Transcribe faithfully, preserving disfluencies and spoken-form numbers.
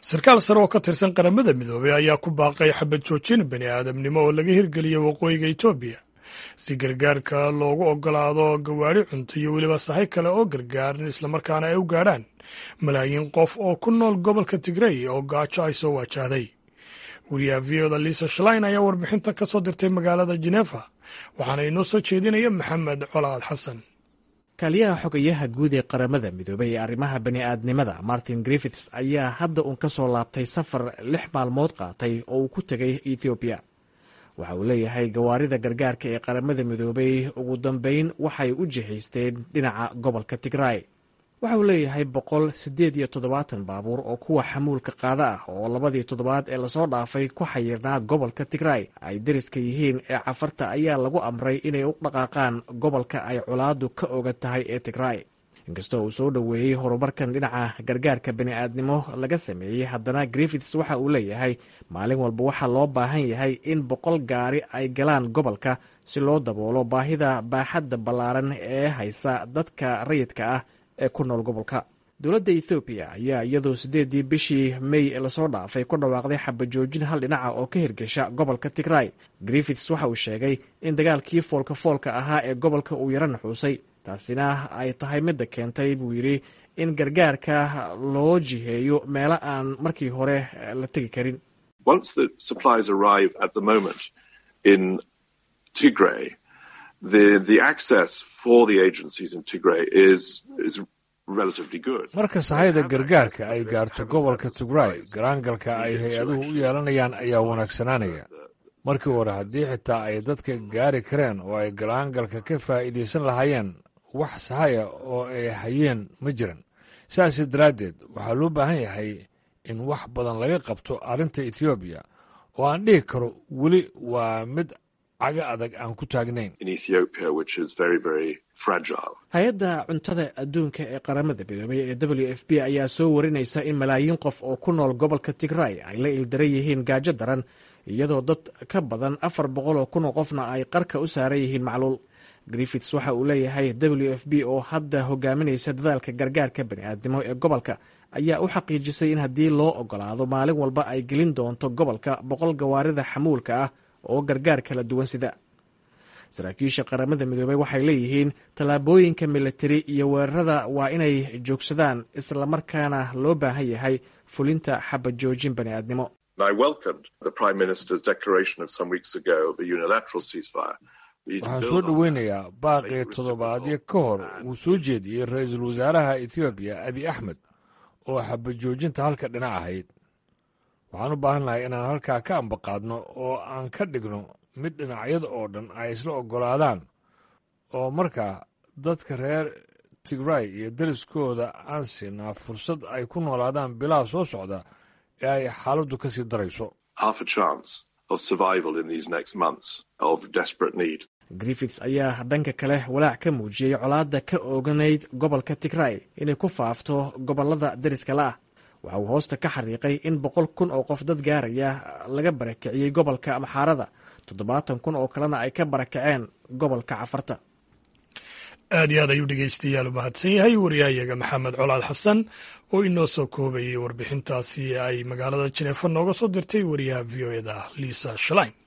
sarkaal sare oo ka tirsan qaramada midoobay ayaa ku baaqay xabad joojin bani aadamnimo oo laga hirgeliyey waqooyiga etoobiya si gargaarka loogu ogolaado gawaadhi cunto iyo weliba sahay kale oo gargaaran islamarkaana ay u gaadhaan malaayiin qof oo ku nool gobolka tigrey oo gaajo ay soo waajahday. wariyaha v o da liisa shalayn ayaa warbixintan ka soo dirtay magaalada jenefa waxaana inoo soo jeedinaya maxamed colaad xasan. kaaliyaha xogayaha guud ee qaramada midoobay ee arrimaha bani'aadnimada martin griffiths ayaa hadda uun ka soo laabtay safar lix maalmood qaatay oo uu ku tegay ethoobiya. waxa uu leeyahay gawaarida gargaarka ee qaramada midoobay ugu dambeyn waxay u jihaysteen dhinaca gobolka tigray. waxa uu leeyahay boqol siddeed iyo toddobaatan baabuur oo kuwa xamuulka qaada ah oo labadii toddobaad ee lasoo dhaafay ku xayirnaa gobolka tigray ay deriska yihiin ee cafarta ayaa lagu amray inay u dhaqaaqaan gobolka ay colaadu ka ogan tahay ee tigray. inkastoo uu soo dhoweeyey horumarkan dhinaca gargaarka bani'aadnimo laga sameeyey, haddana griffiths waxa uu leeyahay maalin walba waxaa loo baahan yahay in boqol gaari ay galaan gobolka si loo daboolo baahida baaxadda ballaaran ee haysa dadka rayidka ah ee ku nool gobolka. dowladda ethoobiya ayaa iyadoo siddeedii bishii may lasoo dhaafay ku dhawaaqday xabajoojin hal dhinaca oo ka hirgesha gobolka tigray. griffiths waxa uu sheegay in dagaalkii foolka foolka ahaa ee gobolka uu yaro naxuusay, taasina ay tahay midda keentay buu yidhi in gargaarka loo jiheeyo meelo aan markii hore la tegi karin. marka sahayda gargaarka ay gaarto gobolka tigray, garaangalka ay hay-aduhu u yeelanayaan ayaa wanaagsanaanaya. markii hore haddii xitaa ay dadka gaari kareen oo ay garaangalka ka faa'iidaysan lahaayeen, wax sahaya oo ay hayeen ma jiran. sidaas daraaddeed waxaa loo baahan yahay in wax badan laga qabto arrinta ethoobiya oo aan dhihi karo weli waa mid caga adag aan ku taagnayn. hay-adda cuntada adduunka ee qaramada midoobay ee w f p ayaa soo warinaysa in malaayiin qof oo ku nool gobolka tigray ay la ildaran yihiin gaajo daran, iyadoo dad ka badan afar boqol oo kun oo qofna ay qarka u saaran yihiin macluul. griffiths waxa uu leeyahay w f p oo hadda hogaaminaysa dadaalka gargaarka bani'aadnimo ee gobolka ayaa u xaqiijisay in haddii loo ogolaado maalin walba ay gelin doonto gobolka boqol gawaarida xamuulka ah oo gargaar kala duwan sida. saraakiisha qaramada midoobay waxay leeyihiin tallaabooyinka militari iyo weerarada waa inay joogsadaan, islamarkaana loo baahan yahay fulinta xabad joojin bani'aadnimo. waxaan soo dhoweynayaa baaqii toddobaadyo ka hor uu soo jeediyey ra-iisul wasaaraha ethoobiya abiy axmed oo xabad joojinta halka dhinac ahayd. waxaan u baahan lahay inaan halkaa ka ambaqaadno oo aan ka dhigno mid dhinacyada oo dhan ay isla oggolaadaan, oo markaa dadka reer tigray iyo deriskooda aan siinaa fursad ay ku noolaadaan bilaha soo socda ee ay xaaladdu ka sii darayso. griffiths ayaa dhanka kale walaac ka muujiyey colaadda ka ooganayd gobolka tigray inay ku faafto gobollada deriska la ah. waxa uu hoosta ka xariiqay in boqol kun oo qof dad gaaraya laga barakiciyey gobolka amxaarada, toddobaatan kun oo kalena ay ka barakaceen gobolka cafarta. aad iyo aad ayuu dhegaystayaal u mahadsan yahay wariyahayaga maxamed colaad xasan oo inoo soo koobayay warbixintaasi ay magaalada jenefa nooga soo dirtay wariyaha v o e da liisa shalayn.